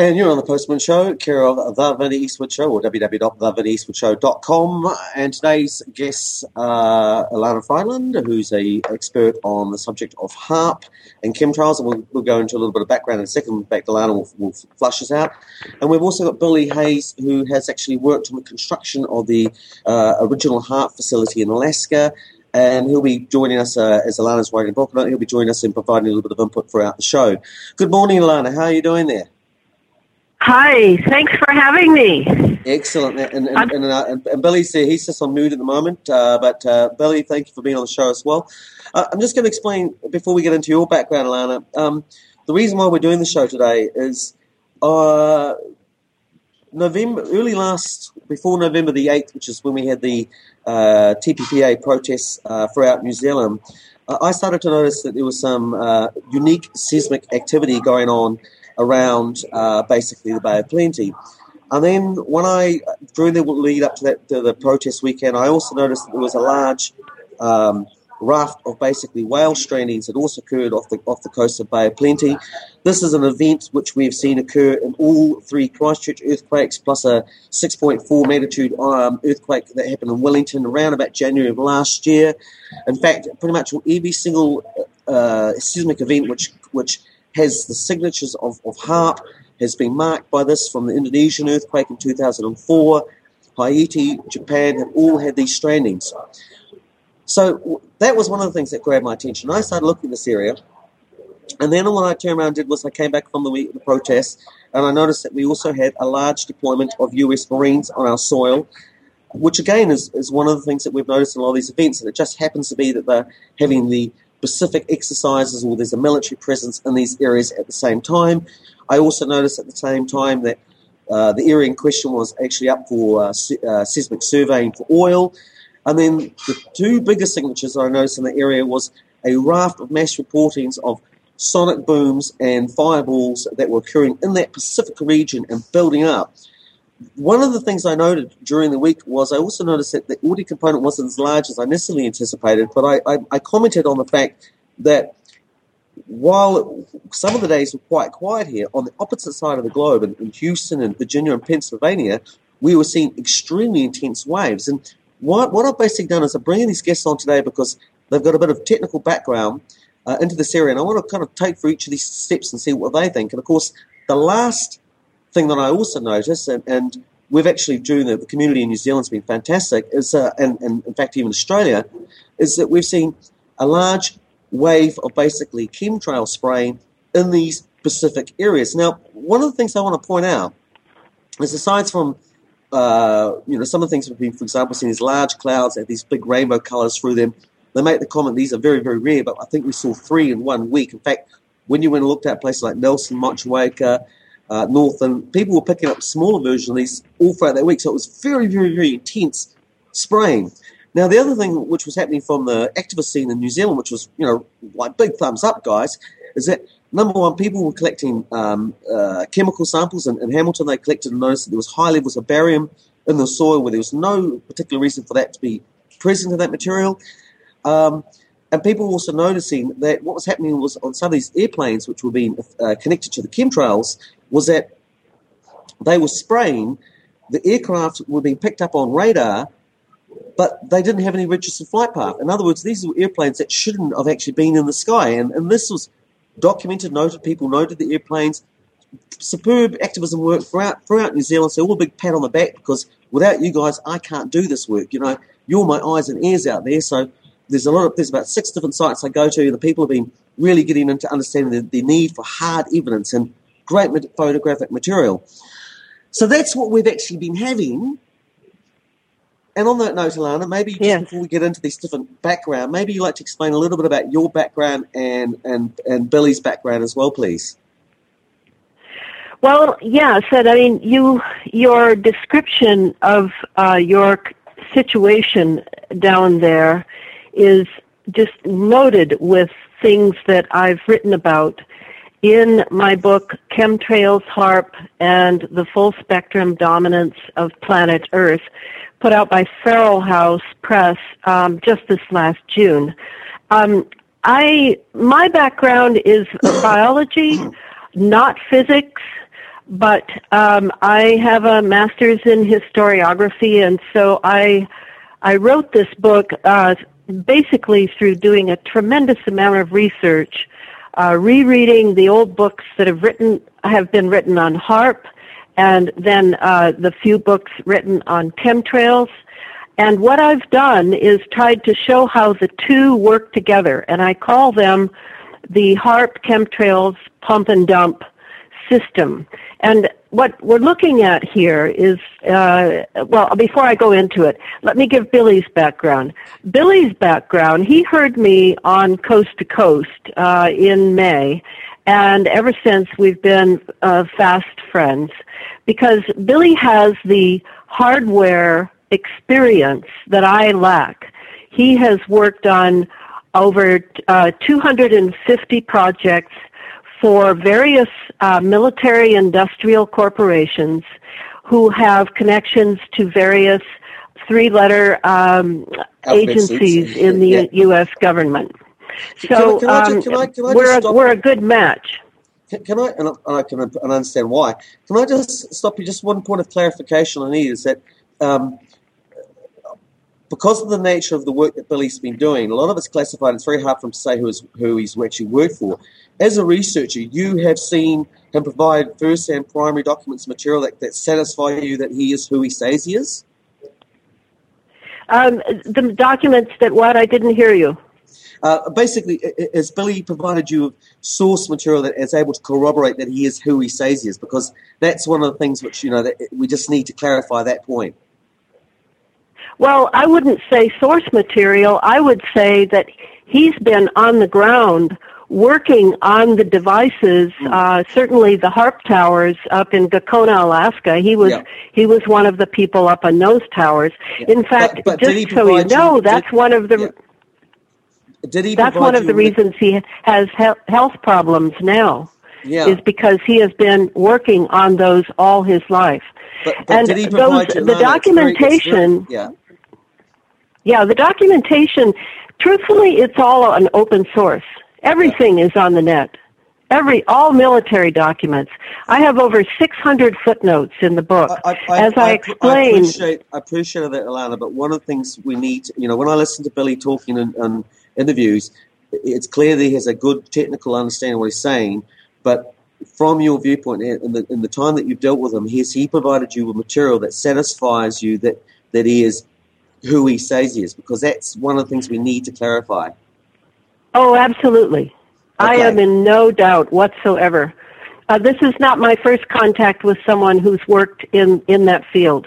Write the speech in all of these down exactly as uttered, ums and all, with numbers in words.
And you're on the Postman Show, care of The Vinnie Eastwood Show, or w w w dot the vinnie eastwood show dot com. And today's guests are Alana Friedland, who's a expert on the subject of HAARP and chemtrails, and we'll, we'll go into a little bit of background in a second. In fact, Alana will, will flush us out. And we've also got Billy Hayes, who has actually worked on the construction of the uh, original HAARP facility in Alaska, and he'll be joining us, uh, as Alana's writing a book on it, he'll be joining us in providing a little bit of input throughout the show. Good morning, Alana. How are you doing there? Hi, thanks for having me. Excellent. And and, and, uh, and, and Billy's there. He's just on mute at the moment. Uh, but, uh, Billy, thank you for being on the show as well. Uh, I'm just going to explain, before we get into your background, Alana, um, the reason why we're doing the show today is uh, November, early last, before November the eighth, which is when we had the uh, T P P A protests uh, throughout New Zealand, uh, I started to notice that there was some uh, unique seismic activity going on around uh, basically the Bay of Plenty. And then when I, during the lead up to that, to the protest weekend, I also noticed that there was a large um, raft of basically whale strandings that also occurred off the off the coast of Bay of Plenty. This is an event which we've seen occur in all three Christchurch earthquakes, plus a six point four magnitude um, earthquake that happened in Wellington around about January of last year. In fact, pretty much every single uh, seismic event which which has the signatures of, of HAARP has been marked by this, from the Indonesian earthquake in two thousand four, Haiti, Japan have all had these strandings. So that was one of the things that grabbed my attention. I started looking at this area, and then what I turned around and did was I came back from the week of the protests, and I noticed that we also had a large deployment of U S Marines on our soil, which again is, is one of the things that we've noticed in a lot of these events, and it just happens to be that they're having the Pacific exercises, or there's a military presence in these areas at the same time. I also noticed at the same time that uh, the area in question was actually up for uh, se- uh, seismic surveying for oil. And then the two biggest signatures I noticed in the area was a raft of mass reportings of sonic booms and fireballs that were occurring in that Pacific region and building up. One of the things I noted during the week was I also noticed that the audio component wasn't as large as I initially anticipated, but I, I, I commented on the fact that while some of the days were quite quiet here, on the opposite side of the globe, in, in Houston and Virginia and Pennsylvania, we were seeing extremely intense waves. And what, what I've basically done is I'm bringing these guests on today because they've got a bit of technical background uh, into this area, and I want to kind of take through each of these steps and see what they think. And, of course, the last thing that I also noticed, and, and we've actually, during the, the community in New Zealand has been fantastic, is uh, and, and in fact even Australia, is that we've seen a large wave of basically chemtrail spraying in these Pacific areas. Now, one of the things I want to point out is, aside from uh, you know some of the things we've been, for example, seeing these large clouds that have these big rainbow colours through them, they make the comment these are very, very rare, but I think we saw three in one week. In fact, when you went and looked at places like Nelson, Motueka, Uh, north, and people were picking up smaller versions of these all throughout that week, so it was very, very, very intense spraying. Now, the other thing which was happening from the activist scene in New Zealand, which was, you know, like big thumbs up, guys, is that, number one, people were collecting um, uh, chemical samples. In, in Hamilton, they collected and noticed that there was high levels of barium in the soil where there was no particular reason for that to be present in that material. Um, and people were also noticing that what was happening was on some of these airplanes which were being uh, connected to the chemtrails was that they were spraying, the aircraft were being picked up on radar, but they didn't have any registered flight path. In other words, these were airplanes that shouldn't have actually been in the sky. And, and this was documented, noted, people noted the airplanes. Superb activism work throughout, throughout New Zealand, so all a big pat on the back, because without you guys, I can't do this work. You know, you're my eyes and ears out there. So there's a lot of, there's about six different sites I go to, and the people have been really getting into understanding the, the need for hard evidence and great photographic material. So that's what we've actually been having. And on that note, Alana, maybe just yes. before we get into this different background, maybe you'd like to explain a little bit about your background and, and, and Billy's background as well, please. Well, yeah, Sid, I mean, you, your description of uh, your situation down there is just loaded with things that I've written about in my book, Chemtrails, HAARP, and the Full Spectrum Dominance of Planet Earth, put out by Feral House Press um, just this last June. Um, I my background is biology, not physics. but um, I have a master's in historiography, and so I I wrote this book uh, basically through doing a tremendous amount of research, uh, rereading the old books that have written have been written on HAARP, and then uh, the few books written on chemtrails. And what I've done is tried to show how the two work together, and I call them the HAARP chemtrails pump and dump system. And what we're looking at here is, uh, well, before I go into it, let me give Billy's background. Billy's background, he heard me on Coast to Coast uh, in May, and ever since we've been uh, fast friends, because Billy has the hardware experience that I lack. He has worked on over uh, two hundred fifty projects for various uh, military industrial corporations who have connections to various three-letter um, agencies in the yeah. U S government. So can I, can I, um, can I, can I we're, a, we're a good match. Can, can I, and I can and I understand why, can I just stop you, just one point of clarification I need is that um, because of the nature of the work that Billy's been doing, a lot of it's classified. It's very hard for him to say who, is, who he's actually worked for. As a researcher, you have seen him provide first and primary documents material that, that satisfy you that he is who he says he is? Um, the documents that what? I didn't hear you. Uh, basically, has Billy provided you with source material that is able to corroborate that he is who he says he is? Because that's one of the things which, you know, that we just need to clarify that point. Well, I wouldn't say source material. I would say that he's been on the ground working on the devices, uh, certainly the HAARP towers up in Gakona, Alaska. He was yeah. he was one of the people up on those towers. Yeah. In fact, but, but just so you know, you, that's did, one of the... Yeah. Did he That's one of the reasons he has he- health problems now, yeah. is because he has been working on those all his life. But, but and did he provide those, you the documentation, yeah. yeah, the documentation, truthfully, it's all an open source. Everything yeah. is on the net. Every all military documents. I have over six hundred footnotes in the book. I, I, As I, I explained, I appreciate, I appreciate that, Alana. But one of the things we need, to, you know, when I listen to Billy talking and. and interviews, it's clear that he has a good technical understanding of what he's saying, but from your viewpoint, in the, in the time that you've dealt with him, has he provided you with material that satisfies you that, that he is who he says he is? Because that's one of the things we need to clarify. Oh, absolutely. Okay. I am in no doubt whatsoever. Uh, this is not my first contact with someone who's worked in, in that field.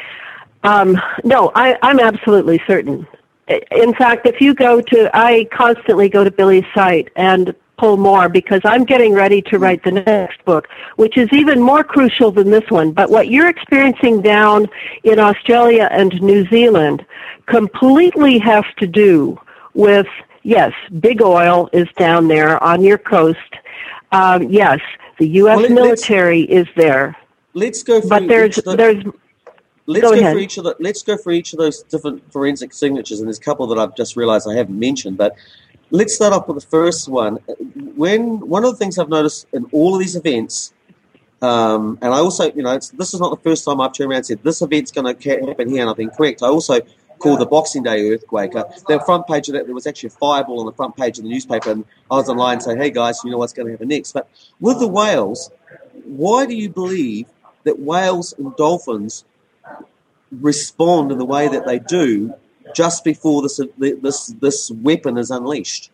Um, no, I, I'm absolutely certain. In fact, if you go to, I constantly go to Billy's site and pull more because I'm getting ready to write the next book, which is even more crucial than this one. But what you're experiencing down in Australia and New Zealand completely has to do with, yes, big oil is down there on your coast. Um, yes, the U S well, military is there. Let's go through But there's, the- there's, Let's go, go ahead. for each of the. Let's go for each of those different forensic signatures, and there's a couple that I've just realised I haven't mentioned. But let's start off with the first one. When one of the things I've noticed in all of these events, um, and I also, you know, it's, this is not the first time I've turned around and said this event's going to happen here, and I've been correct. I also called the Boxing Day earthquake. Uh, the front page of that, there was actually a fireball on the front page of the newspaper, and I was online saying, "Hey guys, you know what's going to happen next?" But with the whales, why do you believe that whales and dolphins respond in the way that they do just before this this this weapon is unleashed?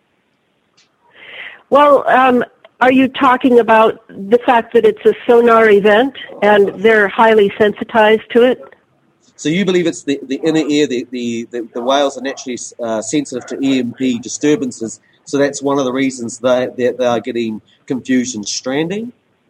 Well, um, are you talking about the fact that it's a sonar event and they're highly sensitized to it? So you believe it's the, the inner ear, the, the, the, the whales are naturally uh, sensitive to E M P disturbances, so that's one of the reasons they, they, they are getting confused and stranding?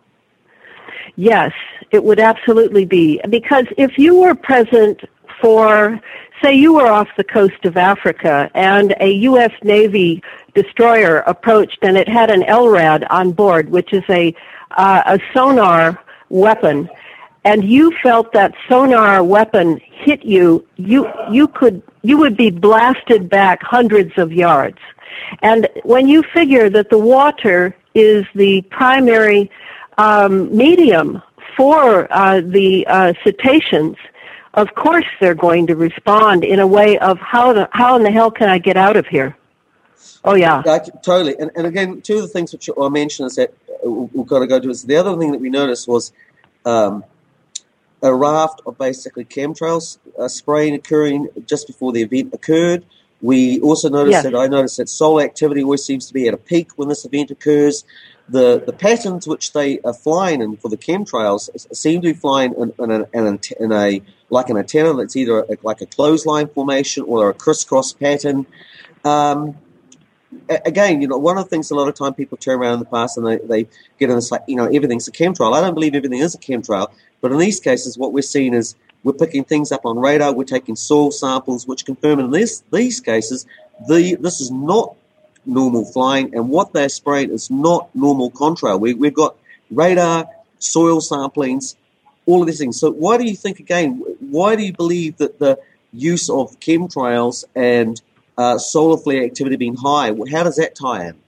Yes, it would absolutely be. Because if you were present for, say you were off the coast of Africa and a U S Navy destroyer approached and it had an L RAD on board, which is a, uh, a sonar weapon, and you felt that sonar weapon hit you, you, you could, you would be blasted back hundreds of yards. And when you figure that the water is the primary Um, medium for uh, the uh, cetaceans, of course they're going to respond in a way of how the, how in the hell can I get out of here? Oh, yeah. Uh, totally. And, and again, two of the things which I mentioned is that we've got to go to is the other thing that we noticed was um, a raft of basically chemtrails uh, spraying occurring just before the event occurred. We also noticed yes. that I noticed that solar activity always seems to be at a peak when this event occurs. The the patterns which they are flying in for the chemtrails seem to be flying in, in, a, in, a, in a like an antenna that's either a, like a clothesline formation or a crisscross pattern. Um, Again, you know, one of the things a lot of time people turn around in the past and they, they get in this like, you know, everything's a chemtrail. I don't believe everything is a chemtrail, but in these cases, what we're seeing is we're picking things up on radar, we're taking soil samples, which confirm in this, these cases, the this is not normal flying, and what they're spraying is not normal contrail. We, we've got radar, soil samplings, all of these things. So why do you think, again, why do you believe that the use of chemtrails and Uh, solar flare activity being high, how does that tie in?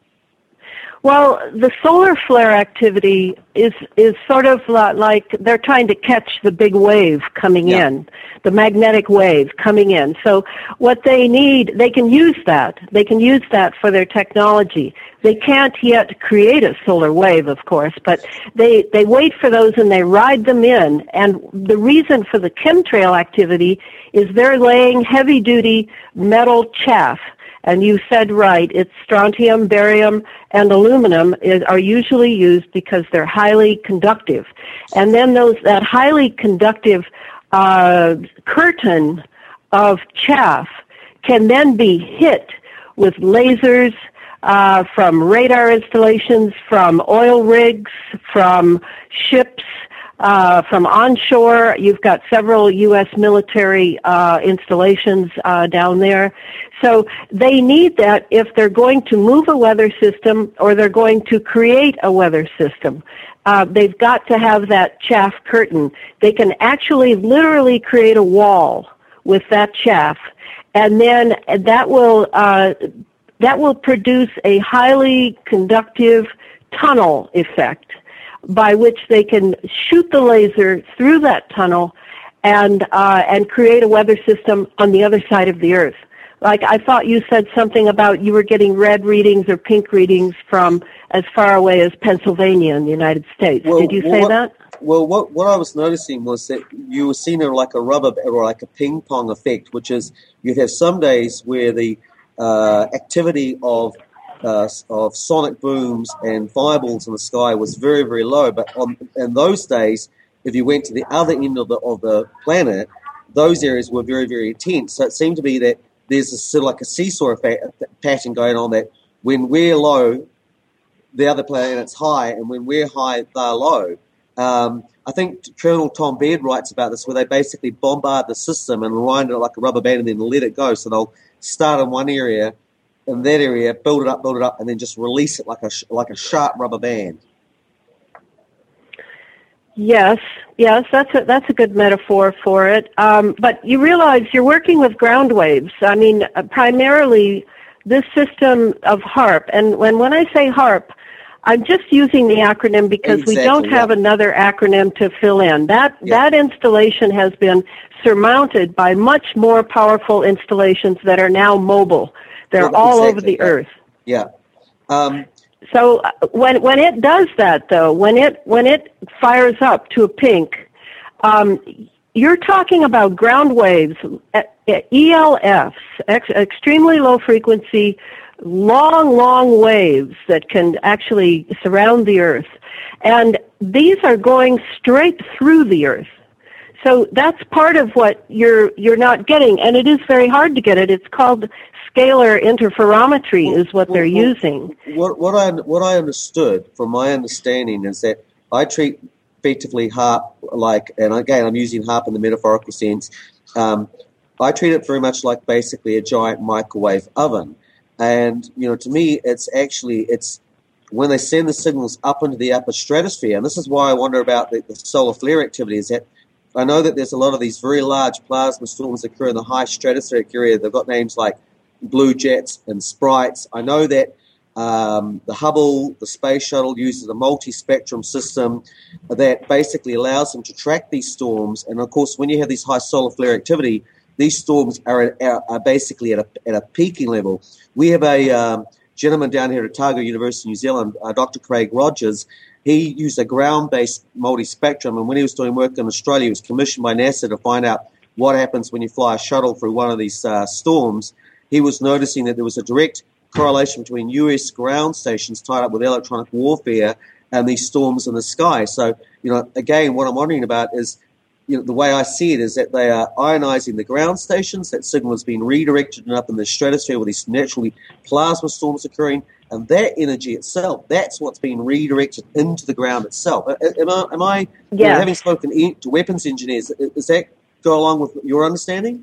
Well, the solar flare activity is is sort of like they're trying to catch the big wave coming yeah. in, the magnetic wave coming in. So what they need, they can use that. They can use that for their technology. They can't yet create a solar wave, of course, but they, they wait for those and they ride them in. And the reason for the chemtrail activity is they're laying heavy-duty metal chaff. And you said right, it's strontium, barium, and aluminum is, are usually used because they're highly conductive. And then those that highly conductive uh, curtain of chaff can then be hit with lasers uh, from radar installations, from oil rigs, from ships, Uh, from onshore. You've got several U S military uh, installations uh, down there. So they need that if they're going to move a weather system or they're going to create a weather system. Uh, they've got to have that chaff curtain. They can actually literally create a wall with that chaff, and then that will uh, that will produce a highly conductive tunnel effect, by which they can shoot the laser through that tunnel and uh, and create a weather system on the other side of the Earth. Like I thought you said something about you were getting red readings or pink readings from as far away as Pennsylvania in the United States. Well, Did you well, say what, that? Well, what what I was noticing was that you were seeing it like a rubber or like a ping pong effect, which is you'd have some days where the uh, activity of Uh, of sonic booms and fireballs in the sky was very, very low. But on, in those days, if you went to the other end of the of the planet, those areas were very, very intense. So it seemed to be that there's a sort of like a seesaw effect, pattern going on that when we're low, the other planet's high, and when we're high, they're low. Um, I think Colonel Tom Baird writes about this, where they basically bombard the system and wind it like a rubber band and then let it go. So they'll start in one area, in that area, build it up, build it up, and then just release it like a like a sharp rubber band. Yes, yes, that's a, that's a good metaphor for it. Um, but you realize you're working with ground waves. I mean, uh, primarily this system of HAARP, and when, when I say HAARP, I'm just using the acronym because exactly, we don't have yeah. another acronym to fill in. That yeah. that installation has been surmounted by much more powerful installations that are now mobile. They're well, all exactly, over the yeah. Earth. Yeah. Um, so when when it does that, though, when it when it fires up to a pink, um, you're talking about ground waves, E L Fs, ex- extremely low frequency, long, long waves that can actually surround the Earth, and these are going straight through the Earth. So that's part of what you're you're not getting, and it is very hard to get it. It's called scalar interferometry, well, is what well, they're well, using. What, what I what I understood from my understanding is that I treat effectively HAARP like, and again I'm using HAARP in the metaphorical sense. Um, I treat it very much like basically a giant microwave oven, and you know to me it's actually it's when they send the signals up into the upper stratosphere, and this is why I wonder about the, the solar flare activity. Is that I know that there's a lot of these very large plasma storms that occur in the high stratospheric area. They've got names like Blue Jets and Sprites. I know that Um, the Hubble, the space shuttle, uses a multi-spectrum system that basically allows them to track these storms. And, of course, when you have these high solar flare activity, these storms are, at, are basically at a, at a peaking level. We have a um, gentleman down here at Otago University, New Zealand, uh, Doctor Craig Rogers. He used a ground-based multi-spectrum, and when he was doing work in Australia, he was commissioned by NASA to find out what happens when you fly a shuttle through one of these uh, storms. He was noticing that there was a direct correlation between U S ground stations tied up with electronic warfare and these storms in the sky. So, you know, again, what I'm wondering about is, you know, the way I see it is that they are ionizing the ground stations. That signal is being redirected up in the stratosphere with these naturally plasma storms occurring, and that energy itself, that's what's being redirected into the ground itself. Am I, am I yeah. you know, having spoken to weapons engineers, does that go along with your understanding?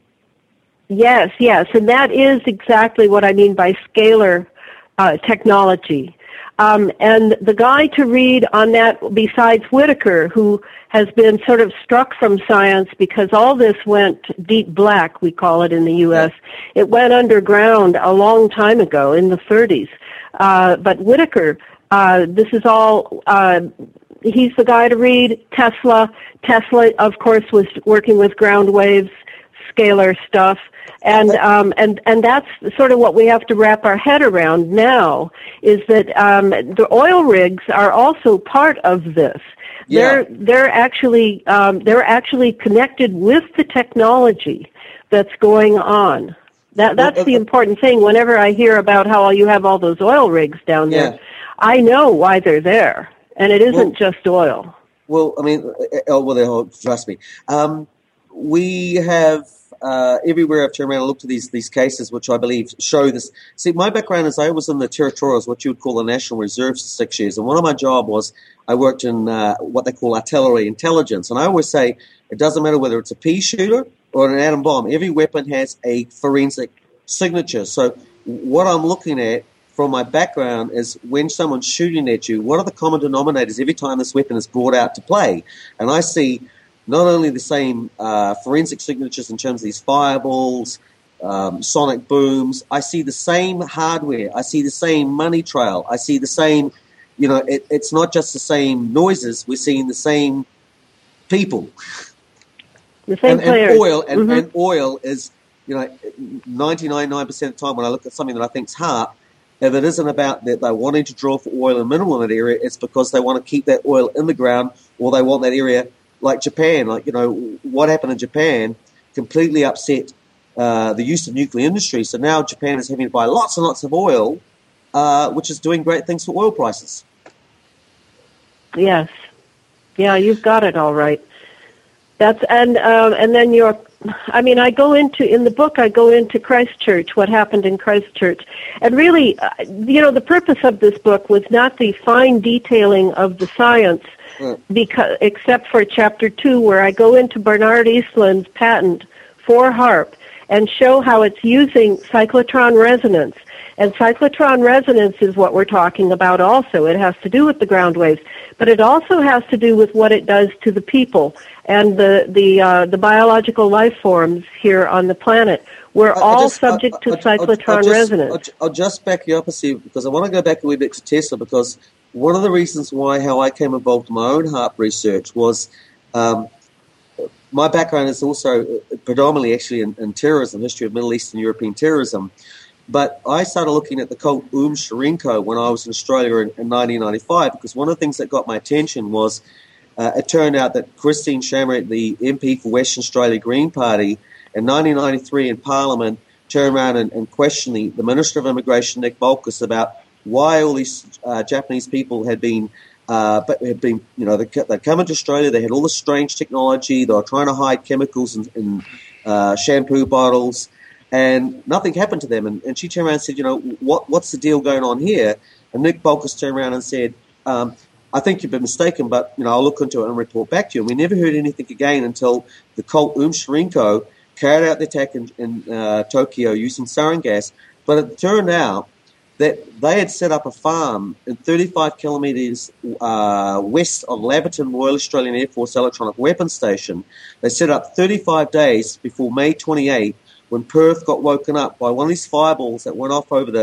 Yes, yes, and that is exactly what I mean by scalar uh, technology. Um, and the guy to read on that, besides Whitaker, who has been sort of struck from science because all this went deep black, we call it in the U S. It went underground a long time ago, in the thirties. Uh, but Whitaker, uh, this is all... Uh, he's the guy to read. Tesla. Tesla, of course, was working with ground waves, scalar stuff. And um, and and that's sort of what we have to wrap our head around now, is that um, the oil rigs are also part of this. Yeah. They're they're actually um, they're actually connected with the technology that's going on. That that's the important thing. Whenever I hear about how you have all those oil rigs down there, yeah. I know why they're there, and it isn't well, just oil. Well, I mean, oh, well, trust me. Um, we have. Uh, everywhere I've turned around and looked at these these cases, which I believe show this. See, my background is I was in the territorials, what you would call the National Reserves, for six years. And one of my job was I worked in uh, what they call artillery intelligence. And I always say it doesn't matter whether it's a pea shooter or an atom bomb. Every weapon has a forensic signature. So what I'm looking at from my background is when someone's shooting at you, what are the common denominators every time this weapon is brought out to play? And I see not only the same uh, forensic signatures in terms of these fireballs, um, sonic booms, I see the same hardware. I see the same money trail. I see the same, you know, it, it's not just the same noises. We're seeing the same people. The same and, players. And oil, and, mm-hmm. and oil is, you know, ninety-nine point nine percent of the time when I look at something that I think is HAARP, if it isn't about that they're wanting to draw for oil and mineral in that area, it's because they want to keep that oil in the ground, or they want that area. Like Japan, like, you know, what happened in Japan completely upset uh, the use of nuclear industry. So now Japan is having to buy lots and lots of oil, uh, which is doing great things for oil prices. Yes. Yeah, you've got it all right. That's and um, and then your, I mean, I go into, in the book, I go into Christchurch, what happened in Christchurch. And really, uh, you know, the purpose of this book was not the fine detailing of the science, because, except for chapter two, where I go into Bernard Eastland's patent for HAARP and show how it's using cyclotron resonance. And cyclotron resonance is what we're talking about also. It has to do with the ground waves, but it also has to do with what it does to the people and the the uh, the biological life forms here on the planet. We're I, all I just, subject I, to I, cyclotron I'll, I'll just, resonance. I'll, I'll just back you up a second, because I want to go back a wee bit to Tesla, because one of the reasons why how I came involved in my own HAARP research was um, my background is also predominantly actually in, in terrorism, history of Middle Eastern European terrorism. But I started looking at the cult Oum Sharinko when I was in Australia in, in nineteen ninety-five, because one of the things that got my attention was uh, it turned out that Christine Shamrock, the M P for Western Australia Green Party, in nineteen ninety-three in Parliament, turned around and, and questioned the, the Minister of Immigration, Nick Bolkus, about why all these uh, Japanese people had been, uh, had been, you know, they, they'd come into Australia, they had all this strange technology, they were trying to hide chemicals in, in uh, shampoo bottles, and nothing happened to them. And, and she turned around and said, you know, what what's the deal going on here? And Nick Bolkus turned around and said, um, I think you've been mistaken, but, you know, I'll look into it and report back to you. And we never heard anything again until the cult Oum Sharinko carried out the attack in, in uh, Tokyo using sarin gas. But it turned out that they had set up a farm in thirty-five kilometres uh, west of Laverton Royal Australian Air Force Electronic Weapons Station. They set up thirty-five days before May twenty-eighth, when Perth got woken up by one of these fireballs that went off over the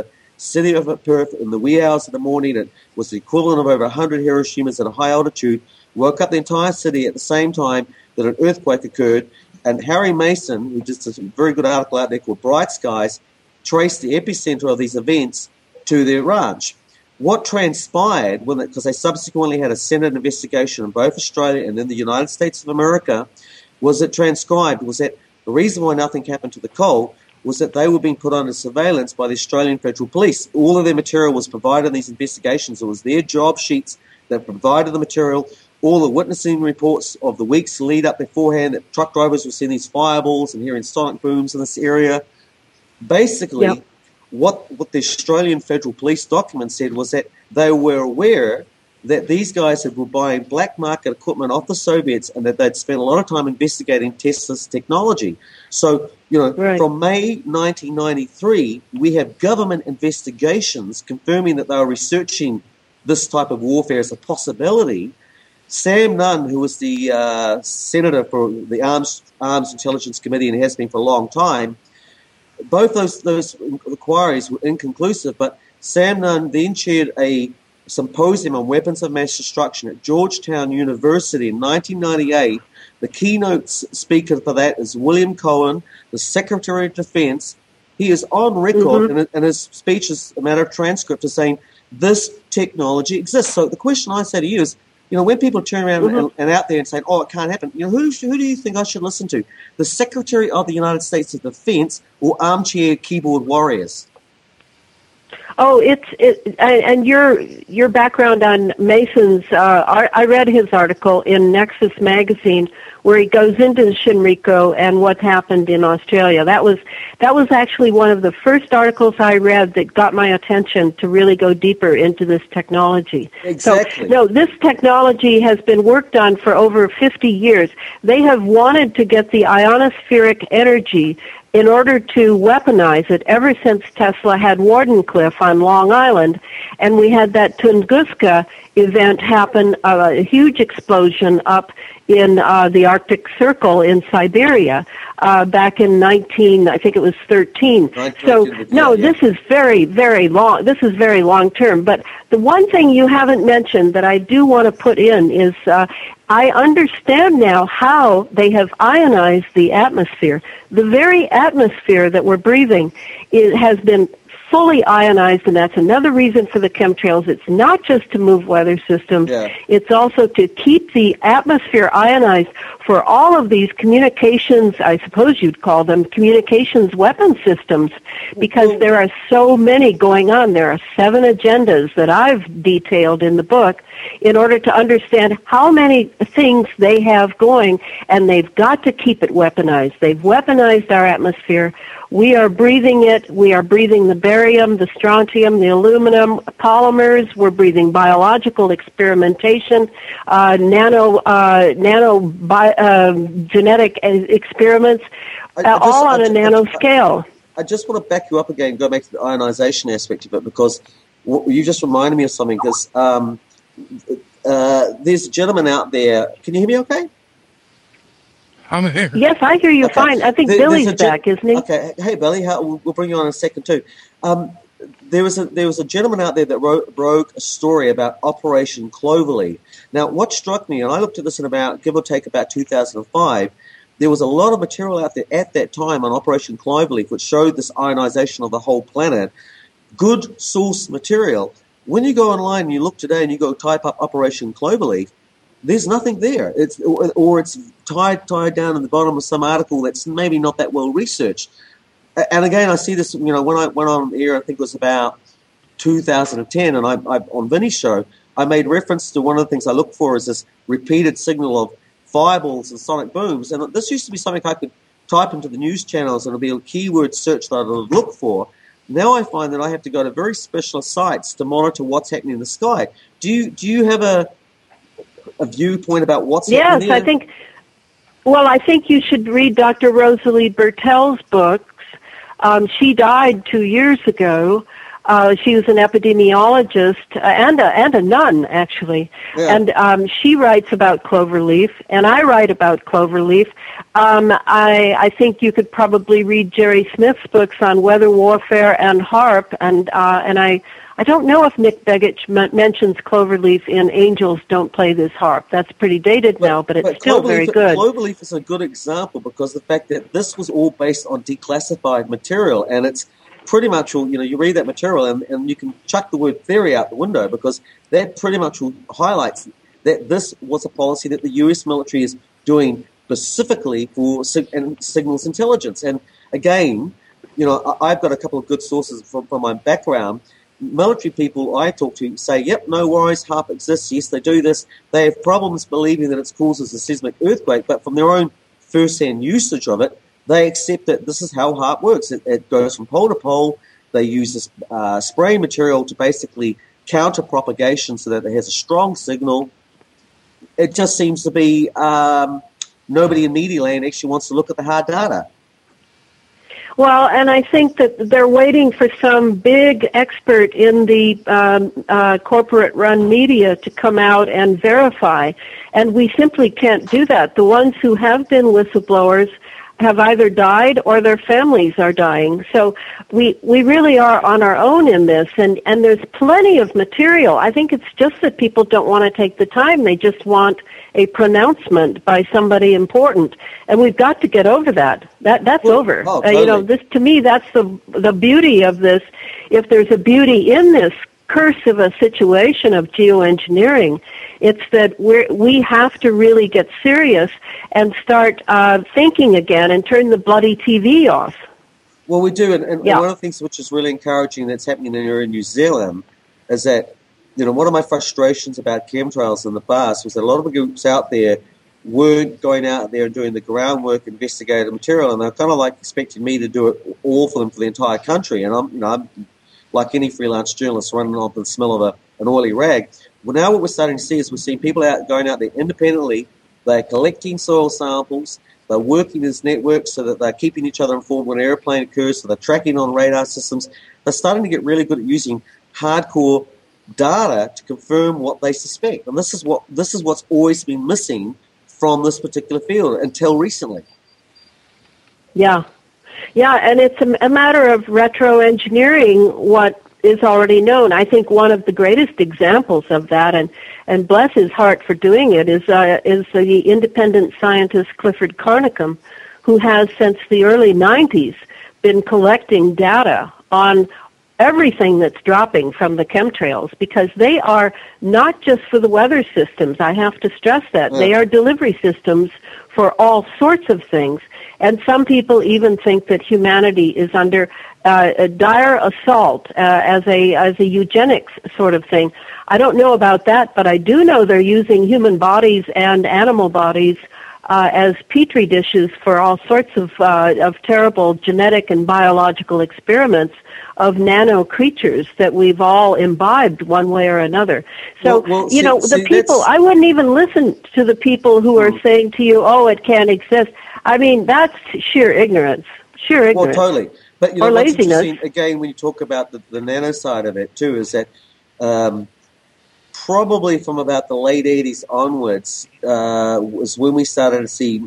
city of Perth in the wee hours of the morning. It was the equivalent of over one hundred Hiroshimas at a high altitude. Woke up the entire city at the same time that an earthquake occurred. And Harry Mason, who just did a very good article out there called Bright Skies, traced the epicenter of these events to their ranch. What transpired, because they subsequently had a Senate investigation in both Australia and in the United States of America, was it transcribed, was that the reason why nothing happened to the coal was that they were being put under surveillance by the Australian Federal Police. All of their material was provided in these investigations. It was their job sheets that provided the material. All the witnessing reports of the weeks lead up beforehand that truck drivers were seeing these fireballs and hearing sonic booms in this area. Basically, yep. what, what the Australian Federal Police document said was that they were aware that these guys had were buying black market equipment off the Soviets and that they'd spent a lot of time investigating Tesla's technology. So, you know, right. from May nineteen ninety-three, we have government investigations confirming that they were researching this type of warfare as a possibility. Sam Nunn, who was the uh, senator for the Arms Arms Intelligence Committee and has been for a long time, both those those inquiries were inconclusive. But Sam Nunn then chaired a symposium on weapons of mass destruction at Georgetown University in nineteen ninety-eight. The keynote speaker for that is William Cohen, the Secretary of Defense. He is on record, mm-hmm. and, and his speech is a matter of transcript, is saying this technology exists. So the question I say to you is, you know, when people turn around mm-hmm. and, and out there and say, oh, it can't happen, you know, who, who do you think I should listen to? The Secretary of the United States of Defense or armchair keyboard warriors? Oh, it's it, and your your background on Mason's. Uh, I read his article in Nexus magazine where he goes into Shinriko and what happened in Australia. That was that was actually one of the first articles I read that got my attention to really go deeper into this technology. Exactly. So, no, this technology has been worked on for over fifty years. They have wanted to get the ionospheric energy in order to weaponize it ever since Tesla had Wardenclyffe on Long Island, and we had that Tunguska event happen, uh, a huge explosion up in uh, the Arctic Circle in Siberia uh, back in nineteen, I think it was thirteen. So no, this is very, very long. This is very long term. But the one thing you haven't mentioned that I do want to put in is uh, I understand now how they have ionized the atmosphere. The very atmosphere that we're breathing, it has been fully ionized, and that's another reason for the chemtrails. It's not just to move weather systems. Yeah. It's also to keep the atmosphere ionized for all of these communications, I suppose you'd call them communications weapon systems, because there are so many going on. There are seven agendas that I've detailed in the book in order to understand how many things they have going, and they've got to keep it weaponized. They've weaponized our atmosphere. We are breathing it. We are breathing the barium, the strontium, the aluminum, polymers. We're breathing biological experimentation, uh, nano, uh, nano bi- uh, genetic experiments, uh, I, I just, all on I, a nano I, scale. I just want to back you up again and go back to the ionization aspect of it, because you just reminded me of something. Because um, uh, there's a gentleman out there. Can you hear me okay? I'm here. Yes, I hear you okay. fine. I think there, Billy's gen- back, isn't he? Okay. Hey, Billy, how, we'll, we'll bring you on in a second too. Um, there was a there was a gentleman out there that wrote, broke a story about Operation Cloverleaf. Now, what struck me, and I looked at this in about, give or take, about two thousand five, there was a lot of material out there at that time on Operation Cloverleaf which showed this ionization of the whole planet. Good source material. When you go online and you look today and you go type up Operation Cloverleaf, there's nothing there. It's or, or it's tied tied down in the bottom of some article that's maybe not that well researched. And again, I see this. You know, when I went on air, I think it was about two thousand ten, and I, I on Vinny's show, I made reference to one of the things I look for is this repeated signal of fireballs and sonic booms. And this used to be something I could type into the news channels, and it'll be a keyword search that I would look for. Now I find that I have to go to very specialist sites to monitor what's happening in the sky. Do you do you have a a viewpoint about what's yes, happening there? Yes, I think, well, I think you should read Doctor Rosalie Bertell's books. Um, she died two years ago, Uh, she was an epidemiologist uh, and a, and a nun, actually. Yeah. And um, she writes about cloverleaf, and I write about cloverleaf. Um, I, I think you could probably read Jerry Smith's books on weather warfare and HAARP, and uh, and I. I don't know if Nick Begich m- mentions cloverleaf in Angels Don't Play This Harp. That's pretty dated but, now, but it's but still very good. Cloverleaf is a good example because the fact that this was all based on declassified material, and it's pretty much all, you know, you read that material and, and you can chuck the word theory out the window because that pretty much highlights that this was a policy that the U S military is doing specifically for sig- and signals intelligence. And again, you know, I've got a couple of good sources from, from my background. Military people I talk to say, yep, no worries, HAARP exists, yes, they do this. They have problems believing that it causes a seismic earthquake, but from their own first-hand usage of it, they accept that this is how HAARP works. It, it goes from pole to pole. They use this uh, spray material to basically counter propagation so that it has a strong signal. It just seems to be um, nobody in media land actually wants to look at the hard data. Well, and I think that they're waiting for some big expert in the um, uh, corporate-run media to come out and verify, and we simply can't do that. The ones who have been whistleblowers have either died or their families are dying. So we we really are on our own in this, and, and there's plenty of material. I think it's just that people don't want to take the time. They just want a pronouncement by somebody important, and we've got to get over that. That that's well, over. Oh, totally. uh, you know, this to me, that's the the beauty of this. If there's a beauty in this curse of a situation of geoengineering, it's that we we have to really get serious and start uh, thinking again and turn the bloody T V off. Well, we do, and, and yeah. one of the things which is really encouraging that's happening here in New Zealand is that, you know, one of my frustrations about chemtrails in the past was that a lot of the groups out there weren't going out there and doing the groundwork, investigative material, and they're kind of like expecting me to do it all for them for the entire country. And I'm, you know, I'm like any freelance journalist running off the smell of a, an oily rag. Well, now what we're starting to see is we're seeing people out going out there independently. They're collecting soil samples. They're working as networks so that they're keeping each other informed when an airplane occurs. So they're tracking on radar systems. They're starting to get really good at using hardcore data to confirm what they suspect. And this is what this is what's always been missing from this particular field until recently. Yeah. Yeah, and it's a, a matter of retro-engineering what is already known. I think one of the greatest examples of that, and, and bless his heart for doing it, is uh, is the independent scientist Clifford Carnicom, who has since the early nineties been collecting data on everything that's dropping from the chemtrails, because they are not just for the weather systems. I have to stress that. Yeah. They are delivery systems for all sorts of things. And some people even think that humanity is under uh, a dire assault uh, as a as a eugenics sort of thing. I don't know about that, but I do know they're using human bodies and animal bodies uh, as petri dishes for all sorts of uh, of terrible genetic and biological experiments of nano creatures that we've all imbibed one way or another. So, well, well, you see, know, the see, people, that's... I wouldn't even listen to the people who are mm. saying to you, oh, it can't exist. I mean, that's sheer ignorance, sheer ignorance. Well, totally. But, you know, or what's laziness. interesting, again, when you talk about the, the nano side of it, too, is that um, probably from about the late eighties onwards uh, was when we started to see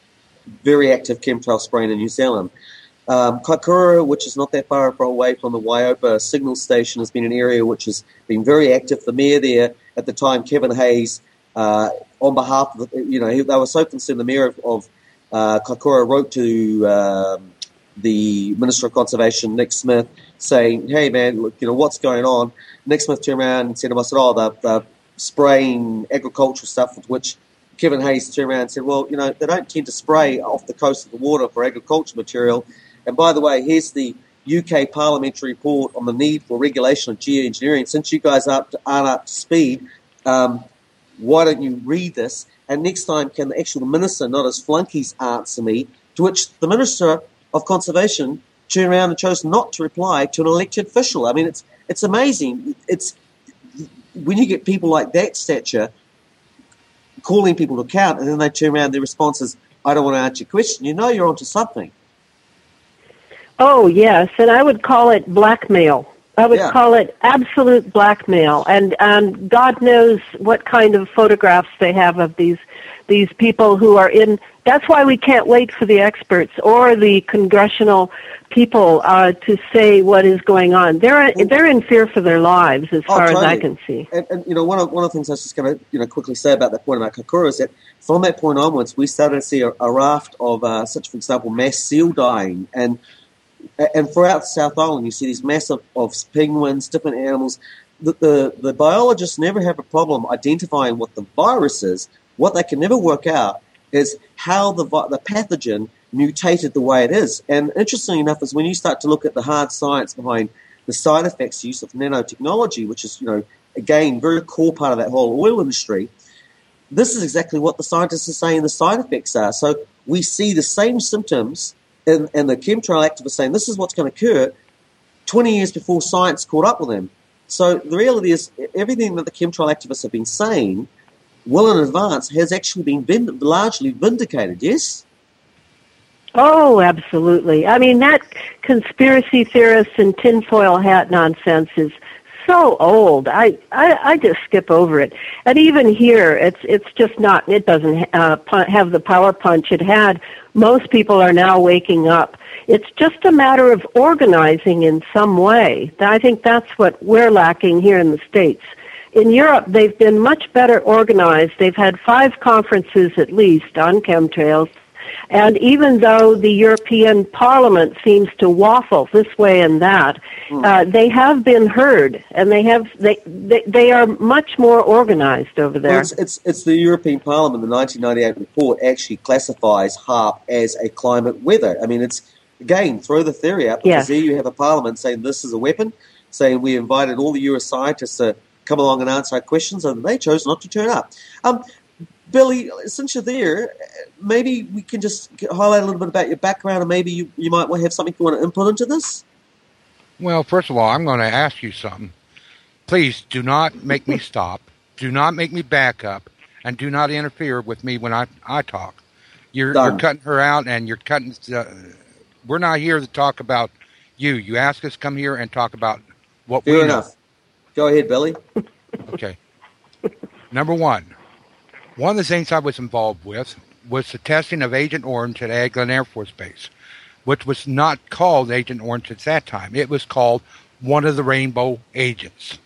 very active chemtrail spraying in New Zealand. Um, Kaikoura, which is not that far away from the Waiopā signal station, has been an area which has been very active. The mayor there at the time, Kevin Hayes, uh, on behalf of, the, you know, they were so concerned, the mayor of, of uh, Kaikoura wrote to um, the Minister of Conservation, Nick Smith, saying, hey, man, look, you know, what's going on? Nick Smith turned around and said to us, oh, they're, they're spraying agricultural stuff, with which Kevin Hayes turned around and said, well, you know, they don't tend to spray off the coast of the water for agricultural material. And by the way, here's the U K parliamentary report on the need for regulation of geoengineering. Since you guys aren't up to speed, um, why don't you read this? And next time, can the actual minister, not his flunkies, answer me? To which the Minister of Conservation turned around and chose not to reply to an elected official. I mean, it's it's amazing. It's when you get people like that stature calling people to account, and then they turn around, their response is, I don't want to answer your question. You know you're onto something. Oh, yes, and I would call it blackmail. I would Yeah. call it absolute blackmail, and and God knows what kind of photographs they have of these these people who are in. That's why we can't wait for the experts or the congressional people uh, to say what is going on. They're they're in fear for their lives, as Oh, far as totally. I can see. And, and you know, one of one of the things I was just going to you know quickly say about that point about Kokura is that from that point onwards, we started to see a, a raft of uh, such, for example, mass seal dying, and and throughout South Island, you see these massive of penguins, different animals. The, the the biologists never have a problem identifying what the virus is. What they can never work out is how the the pathogen mutated the way it is. And interestingly enough, is when you start to look at the hard science behind the side effects use of nanotechnology, which is, you know, again, very core part of that whole oil industry, this is exactly what the scientists are saying the side effects are. So we see the same symptoms, and, and the chemtrail activists saying this is what's going to occur twenty years before science caught up with them. So the reality is everything that the chemtrail activists have been saying well in advance has actually been vind- largely vindicated, yes? Oh, absolutely. I mean, that conspiracy theorists and tinfoil hat nonsense is so old. I, I, I just skip over it. And even here, it's it's just not, it doesn't uh, have the power punch it had. Most people are now waking up. It's just a matter of organizing in some way. I think that's what we're lacking here in the States. In Europe, they've been much better organized. They've had five conferences at least on chemtrails. And even though the European Parliament seems to waffle this way and that, mm. uh, they have been heard, and they have they they, they are much more organized over there. Well, it's, it's it's the European Parliament. The nineteen ninety-eight report actually classifies HAARP as a climate weather. I mean, it's again throw the theory out because yes. there you have a Parliament saying this is a weapon, saying we invited all the Euro scientists to come along and answer our questions, and they chose not to turn up. Um, Billy, since you're there, maybe we can just highlight a little bit about your background, and maybe you, you might have something you want to input into this? Well, first of all, I'm going to ask you something. Please do not make me stop. Do not make me back up. And do not interfere with me when I, I talk. You're, you're cutting her out, and you're cutting... Uh, we're not here to talk about you. You asked us to come here and talk about what Fair we enough. know. Go ahead, Billy. Okay. Number one. One of the things I was involved with was the testing of Agent Orange at Eglin Air Force Base, which was not called Agent Orange at that time. It was called one of the Rainbow Agents.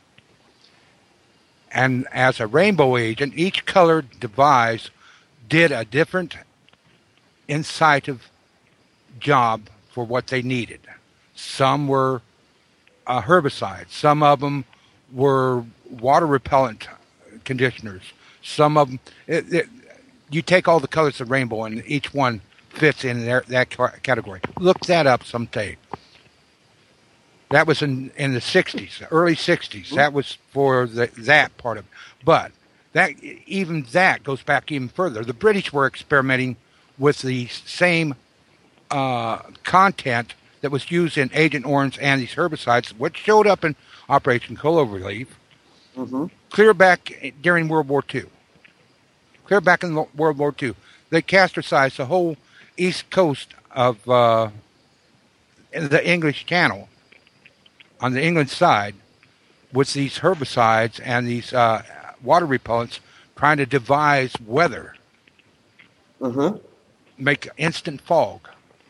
And as a Rainbow Agent, each colored device did a different incisive job for what they needed. Some were uh, herbicides. Some of them were water repellent conditioners. Some of them, it, it, you take all the colors of the rainbow and each one fits in there, that category. Look that up someday. That was in, in the sixties, early sixties. That was for the, that part of it. But that even that goes back even further. The British were experimenting with the same uh, content that was used in Agent Orange and these herbicides, which showed up in Operation Clover Relief, mm-hmm. clear back during World War Two. Clear back in World War Two. They castricized the whole east coast of uh, the English Channel on the England side with these herbicides and these uh, water repellents trying to devise weather. Uh-huh. Make instant fog.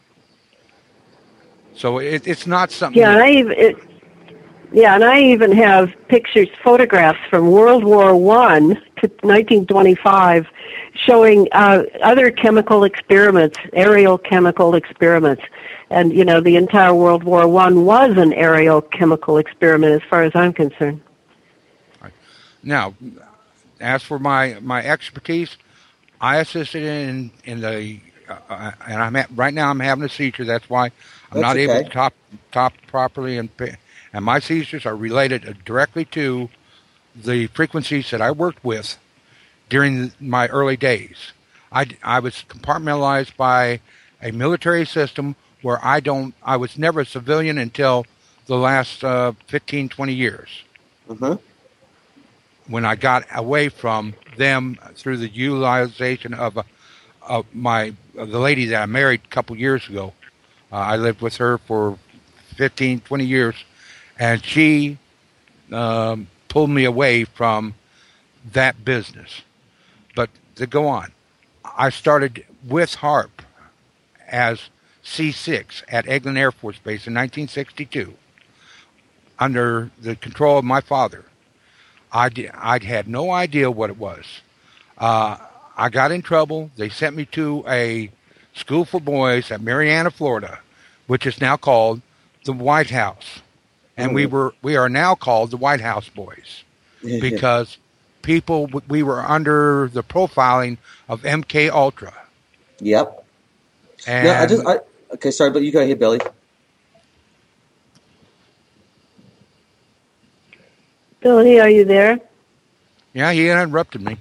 So it, it's not something... Yeah, and I even... It, Yeah, and I even have pictures, photographs from World War One to nineteen twenty-five showing uh, other chemical experiments, aerial chemical experiments. And, you know, the entire World War One was an aerial chemical experiment as far as I'm concerned. Now, as for my, my expertise, I assisted in, in the... Uh, and I'm at, right now I'm having a seizure. That's why I'm That's not okay. able to top, top properly and... Pay, And my seizures are related directly to the frequencies that I worked with during my early days. I, I was compartmentalized by a military system where I don't. I was never a civilian until the last uh, fifteen, twenty years. Uh-huh. When I got away from them through the utilization of, a, of my of the lady that I married a couple years ago. Uh, I lived with her for fifteen, twenty years. And she um, pulled me away from that business. But to go on, I started with HAARP as C six at Eglin Air Force Base in nineteen sixty-two under the control of my father. I I had no idea what it was. Uh, I got in trouble. They sent me to a school for boys at Marianna, Florida, which is now called the White House. And we were we are now called the White House Boys because people we were under the profiling of M K Ultra. Yep. And no, I just I, okay, sorry, but you go ahead, Billy. Billy, are you there? Yeah, he interrupted me.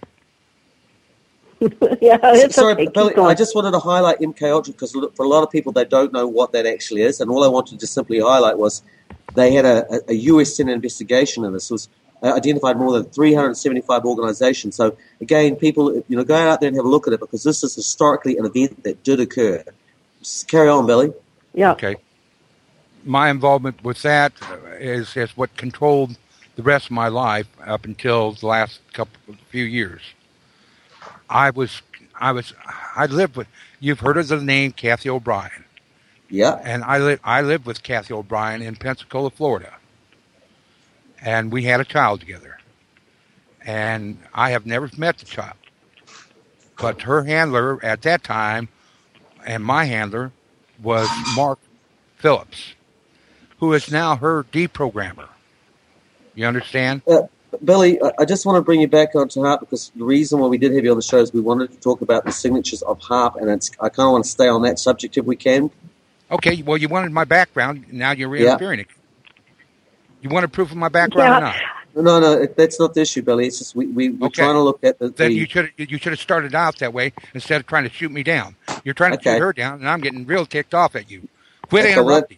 Yeah, it's Sorry, okay. Billy, I just wanted to highlight M K Ultra because for a lot of people they don't know what that actually is, and all I wanted to simply highlight was they had a, a U S Senate investigation of this. It was uh, identified more than three hundred seventy-five organizations. So again, people, you know, go out there and have a look at it because this is historically an event that did occur. Just carry on, Billy. Yeah. Okay. My involvement with that is is what controlled the rest of my life up until the last couple few years. I was I was I lived with you've heard of the name Kathy O'Brien. Yeah. And I lived I lived with Kathy O'Brien in Pensacola, Florida. And we had a child together. And I have never met the child. But her handler at that time and my handler was Mark Phillips, who is now her deprogrammer. You understand? Uh, Billy, I just want to bring you back onto HAARP because the reason why we did have you on the show is we wanted to talk about the signatures of HAARP, and it's, I kind of want to stay on that subject if we can. Okay, well, you wanted my background. Now you're reinterfering it. You wanted proof of my background Yeah. or not? No, no, it, that's not the issue, Billy. It's just we, we, we're Okay. trying to look at the... Then the you should you should have started out that way instead of trying to shoot me down. You're trying to Okay. shoot her down, and I'm getting real ticked off at you. Quit Okay, interrupting.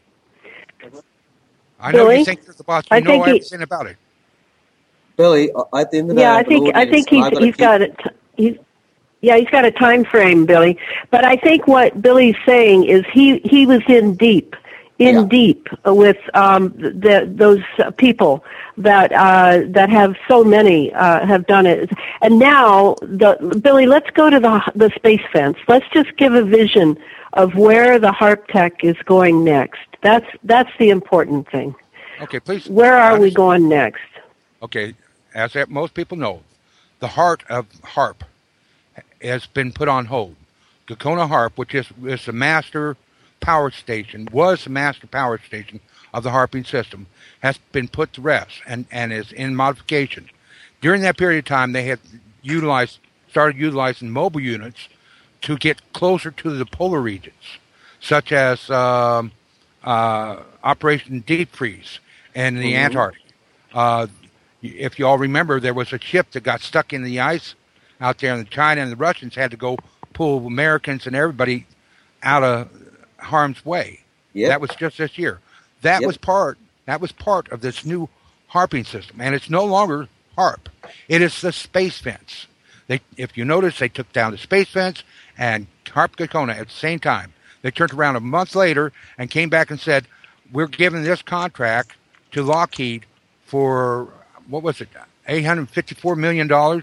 I know Billy, you think you're the boss. You I know think he- everything about it. Billy, at the end of the day... Yeah, I have an think I audience, think and he's I've got to he's keep- got it. He's yeah, he's got a time frame, Billy. But I think what Billy's saying is he he was in deep, in Yeah. deep with um, the those uh, people that uh, that have so many uh, have done it. And now, the Billy, let's go to the the space fence. Let's just give a vision of where the HAARP tech is going next. That's that's the important thing. Okay, please. Where are we understand. going next? Okay, as that most people know, the heart of HAARP has been put on hold. Gakona HAARP, which is, is the master power station, was the master power station of the HAARPing system, has been put to rest and, and is in modification. During that period of time, they had utilized, started utilizing mobile units to get closer to the polar regions, such as um, uh, Operation Deep Freeze and the Mhm. Antarctic. Uh, if you all remember, there was a ship that got stuck in the ice out there, and China and the Russians had to go pull Americans and everybody out of harm's way. Yep. That was just this year. That Yep. was part. That was part of this new HAARPing system, and it's no longer HAARP. It is the space fence. They, if you notice, they took down the space fence and HAARP Gakona at the same time. They turned around a month later and came back and said, "We're giving this contract to Lockheed for what was it, eight hundred fifty-four million dollars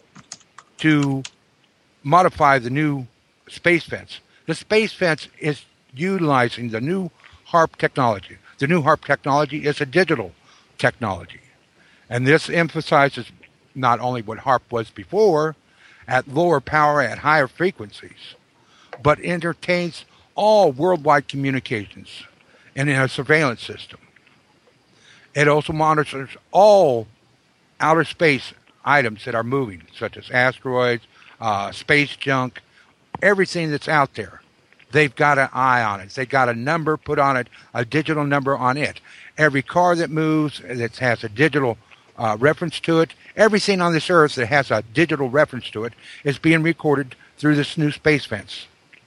to modify the new space fence." The space fence is utilizing the new HAARP technology. The new HAARP technology is a digital technology. And this emphasizes not only what HAARP was before, at lower power, at higher frequencies, but entertains all worldwide communications and in a surveillance system. It also monitors all outer space items that are moving, such as asteroids, uh, space junk, everything that's out there. They've got an eye on it. They've got a number put on it, a digital number on it. Every car that moves that has a digital uh, reference to it, everything on this earth that has a digital reference to it is being recorded through this new space fence.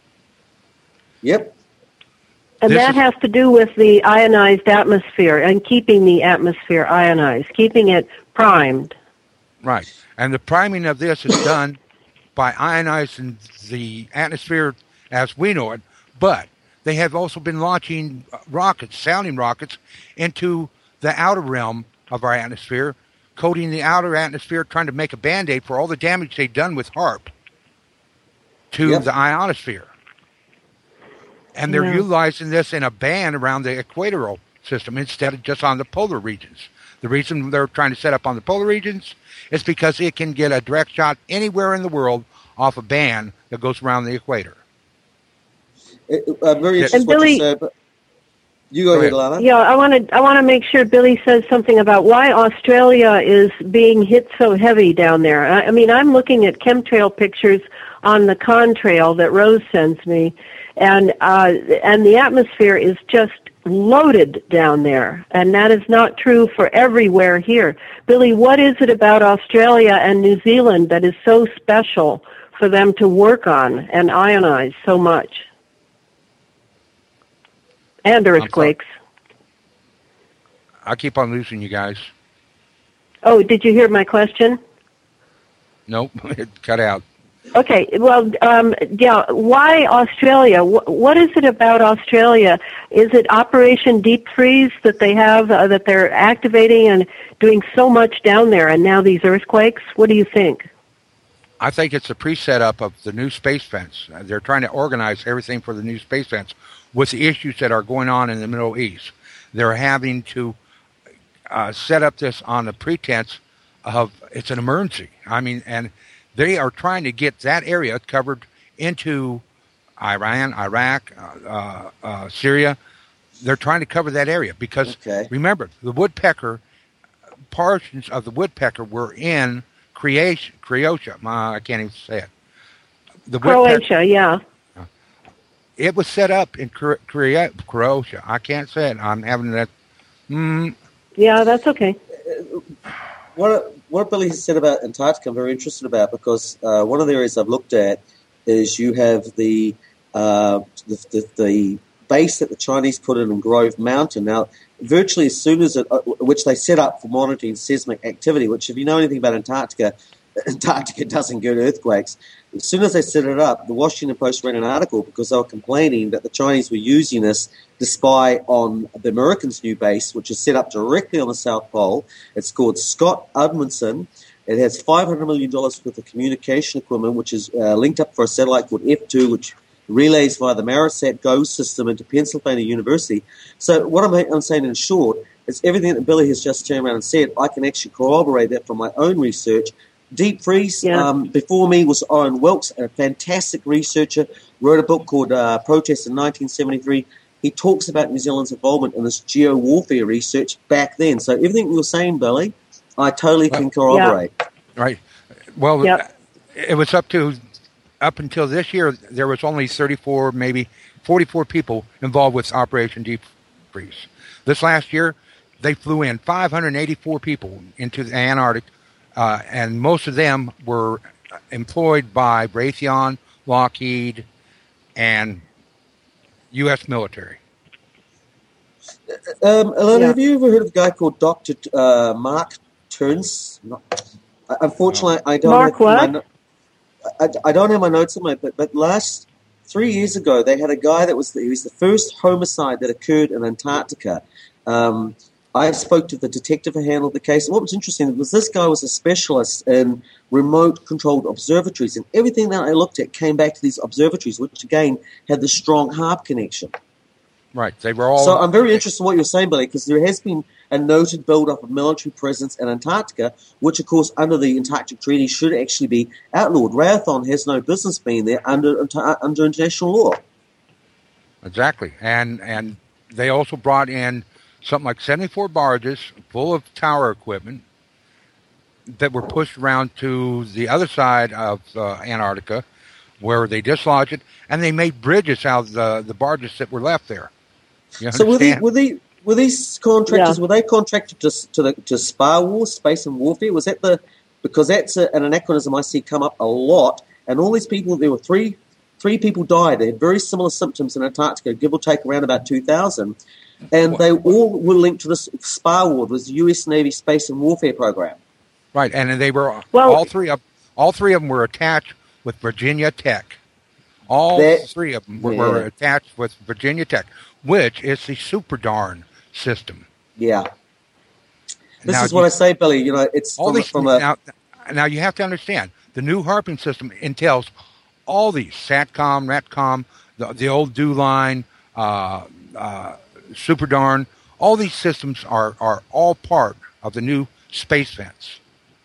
Yep. And This that is- has to do with the ionized atmosphere and keeping the atmosphere ionized, keeping it primed. Right. And the priming of this is done by ionizing the atmosphere as we know it, but they have also been launching rockets, sounding rockets, into the outer realm of our atmosphere, coating the outer atmosphere, trying to make a Band-Aid for all the damage they've done with HAARP to yep. the ionosphere. And they're yeah. utilizing this in a band around the equatorial system instead of just on the polar regions. The reason they're trying to set up on the polar regions is because it can get a direct shot anywhere in the world off a band that goes around the equator. It, uh, very interesting and Billy, what you said, but you go, go ahead, Lana. Yeah, I want to I want to make sure Billy says something about why Australia is being hit so heavy down there. I, I mean, I'm looking at chemtrail pictures on the contrail that Rose sends me, and uh, and the atmosphere is just loaded down there, and that is not true for everywhere here. Billy, what is it about Australia and New Zealand that is so special for them to work on and ionize so much? And earthquakes. I keep on losing you guys. Oh, did you hear my question? Nope, it cut out. Okay, well, um, yeah, why Australia? What is it about Australia? Is it Operation Deep Freeze that they have, uh, that they're activating and doing so much down there, and now these earthquakes? What do you think? I think it's a pre-setup of the new space fence. They're trying to organize everything for the new space fence with the issues that are going on in the Middle East. They're having to uh, set up this on the pretense of it's an emergency. I mean, and they are trying to get that area covered into Iran, Iraq, uh, uh, uh, Syria. They're trying to cover that area because, okay. remember, the woodpecker, portions of the woodpecker were in Croatia. Croatia. I can't even say it. The Croatia, yeah. It was set up in Croatia. I can't say it. I'm having that. Mm. Yeah, that's okay. What what Billy has said about Antarctica, I'm very interested about because uh, one of the areas I've looked at is you have the uh, the, the, the base that the Chinese put in in Grove Mountain. Now, virtually as soon as it, uh, which they set up for monitoring seismic activity, which if you know anything about Antarctica, Antarctica doesn't get earthquakes. As soon as they set it up, the Washington Post ran an article because they were complaining that the Chinese were using this to spy on the Americans' new base, which is set up directly on the South Pole. It's called Scott Amundsen. It has five hundred million dollars worth of communication equipment, which is uh, linked up for a satellite called F two, which relays via the Marisat GO system into Pennsylvania University. So what I'm, I'm saying in short is everything that Billy has just turned around and said, I can actually corroborate that from my own research. Deep Freeze, yeah. um, before me was Owen Wilkes, a fantastic researcher, wrote a book called uh, Protest in nineteen seventy-three. He talks about New Zealand's involvement in this geo-warfare research back then. So everything you were saying, Billy, I totally can corroborate. Yeah. Right. Well, yep. it was up to, up until this year, there was only thirty-four, maybe forty-four people involved with Operation Deep Freeze. This last year, they flew in five hundred eighty-four people into the Antarctic. Uh, and most of them were employed by Raytheon, Lockheed, and U S military. Um, Alana, yeah. have you ever heard of a guy called Doctor Uh, Mark Turns? Unfortunately, I don't. Mark have what? My, I, I don't have my notes on my. But but last three years ago, they had a guy that was the, he was the first homicide that occurred in Antarctica. Um, I spoke to the detective who handled the case. And what was interesting was this guy was a specialist in remote-controlled observatories, and everything that I looked at came back to these observatories, which, again, had the strong HAARP connection. Right. They were all... So I'm very interested in what you're saying, Billy, because there has been a noted build-up of military presence in Antarctica, which, of course, under the Antarctic Treaty should actually be outlawed. Raytheon has no business being there under under international law. Exactly. And And they also brought in something like seventy-four barges full of tower equipment that were pushed around to the other side of uh, Antarctica where they dislodged it, and they made bridges out of the, the barges that were left there. You so were, they, were, they, were these contractors, yeah. were they contracted to to, the, to SPAR War, Space and Warfare? Was that the, because that's a, an anachronism I see come up a lot, and all these people, there were three, three people died. They had very similar symptoms in Antarctica, give or take around about two thousand. And they all were linked to this SPAR War, was the U S Navy Space and Warfare Program. Right, and they were well, all three of all three of them were attached with Virginia Tech. All that, three of them were, yeah. were attached with Virginia Tech, which is the Super Darn system. Yeah. This now is what you, I say, Billy. You know, it's all from, these, from a... Now, now, you have to understand, the new harping system entails all these, SATCOM, RATCOM, the, the old DEW line, uh, uh, Super Darn, all these systems are, are all part of the new space fence.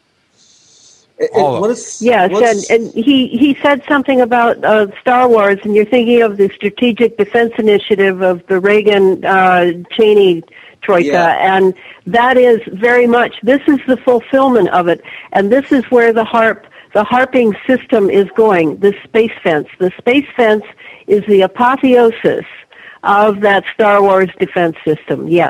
It, all it, of what it. is, Yes, what's, and, and he, he said something about uh, Star Wars, and you're thinking of the Strategic Defense Initiative of the Reagan uh, Cheney Troika, Yeah. and that is very much, this is the fulfillment of it, and this is where the harp, the harping system is going, the space fence. The space fence is the apotheosis of that Star Wars defense system, yes.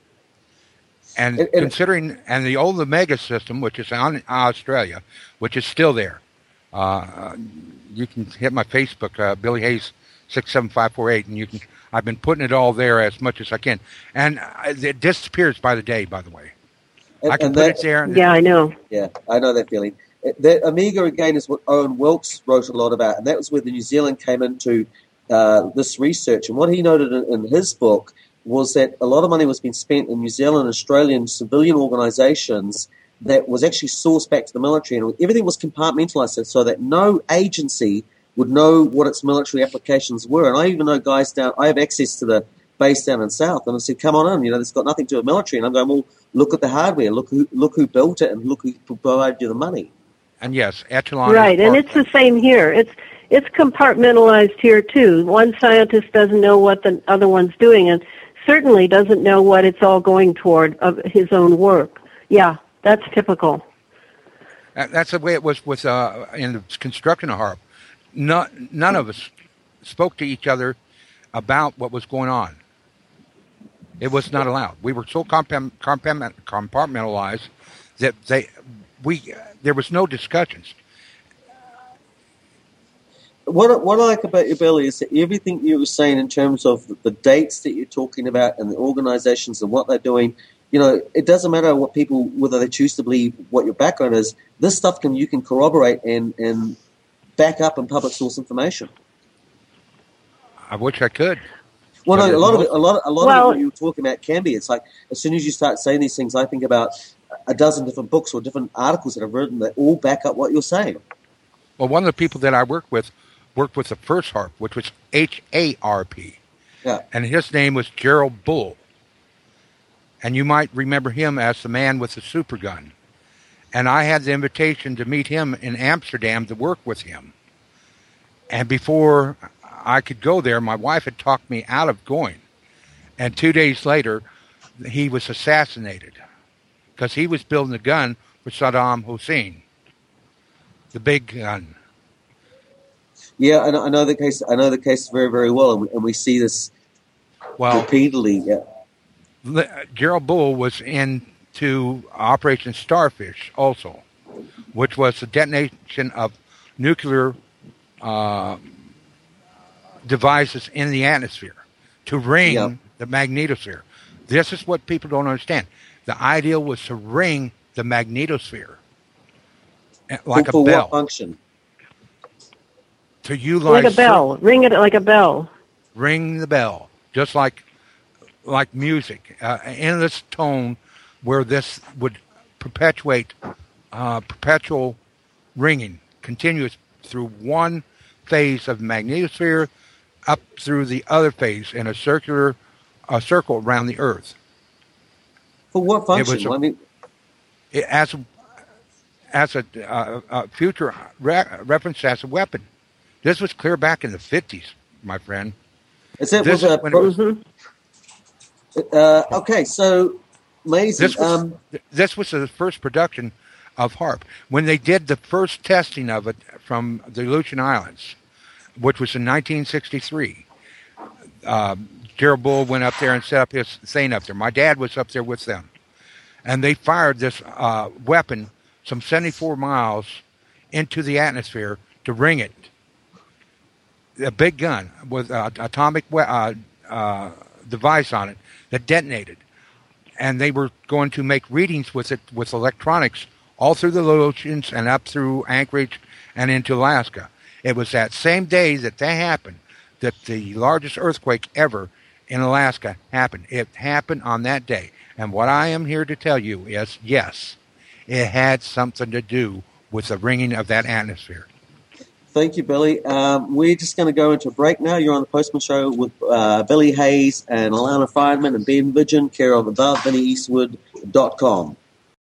And It- it- considering, and the old Omega system, which is on Australia, which is still there, uh, you can hit my Facebook, uh, Billy Hayes six seven five four eight, and you can. I've been putting it all there as much as I can, and it disappears by the day. By the way, and, I can and put that, it there. And Yeah, I know. Yeah, I know that feeling. The Omega, again, is what Owen Wilkes wrote a lot about, and that was where the New Zealand came into uh, this research. And what he noted in, in his book was that a lot of money was being spent in New Zealand and Australian civilian organisations that was actually sourced back to the military, and everything was compartmentalised so that no agency would know what its military applications were. And I even know guys down, I have access to the base down in South, and I said, come on in, you know, it's got nothing to do with military. And I'm going, well, look at the hardware, look who, look who built it, and look who provided you the money. And yes, Echelon. Right, and it's the same here. It's it's compartmentalized here too. One scientist doesn't know what the other one's doing, and certainly doesn't know what it's all going toward of his own work. Yeah, that's typical. That's the way it was with uh, in the construction of HARP. No, none of us spoke to each other about what was going on. It was not allowed. We were so compartment, compartmentalized that they we there was no discussions. What, what I like about you, Billy, is that everything you were saying in terms of the dates that you're talking about and the organizations and what they're doing, you know, it doesn't matter what people, whether they choose to believe what your background is, this stuff can you can corroborate and, and back up in public source information. I wish I could. Well, no, a lot of it, a lot, of, a lot well, of it, what you were talking about can be. It's like as soon as you start saying these things, I think about a dozen different books or different articles that I've written that all back up what you're saying. Well, one of the people that I worked with worked with the first HARP, which was H A R P. Yeah. And his name was Gerald Bull. And you might remember him as the man with the super gun. And I had the invitation to meet him in Amsterdam to work with him. And before I could go there, my wife had talked me out of going. And two days later, he was assassinated because he was building a gun for Saddam Hussein, the big gun. Yeah, I know, I know the case. I know the case very, very well, and we, and we see this well, repeatedly. Yeah. Gerald Bull was into Operation Starfish also, which was the detonation of nuclear uh, devices in the atmosphere to ring yep. the magnetosphere. This is what people don't understand. The idea was to ring the magnetosphere like for, for a bell. What function? To utilize like a bell. Certain, ring it like a bell. Ring the bell, just like like music, uh, in this tone where this would perpetuate uh, perpetual ringing, continuous through one phase of the magnetosphere up through the other phase in a circular a circle around the Earth. For what function? It was a, I mean, it, as a, as a, uh, a future re- reference as a weapon. This was clear back in the fifties, my friend. Is that this was a pro- mm-hmm. uh, okay? So amazing. This was, um, this was the first production of HARP when they did the first testing of it from the Aleutian Islands, which was in nineteen sixty-three. Uh, Gerald Bull went up there and set up his thing up there. My dad was up there with them, and they fired this uh, weapon some seventy-four miles into the atmosphere to ring it. A big gun with an atomic uh, uh, device on it that detonated. And they were going to make readings with it with electronics all through the oceans and up through Anchorage and into Alaska. It was that same day that that happened that the largest earthquake ever in Alaska happened. It happened on that day. And what I am here to tell you is, yes, it had something to do with the ringing of that atmosphere. Thank you, Billy. Um, we're just going to go into a break now. You're on the Postman Show with uh, Billy Hayes and Alana Friedman and Ben Vidgen, care of above vinnie eastwood dot com.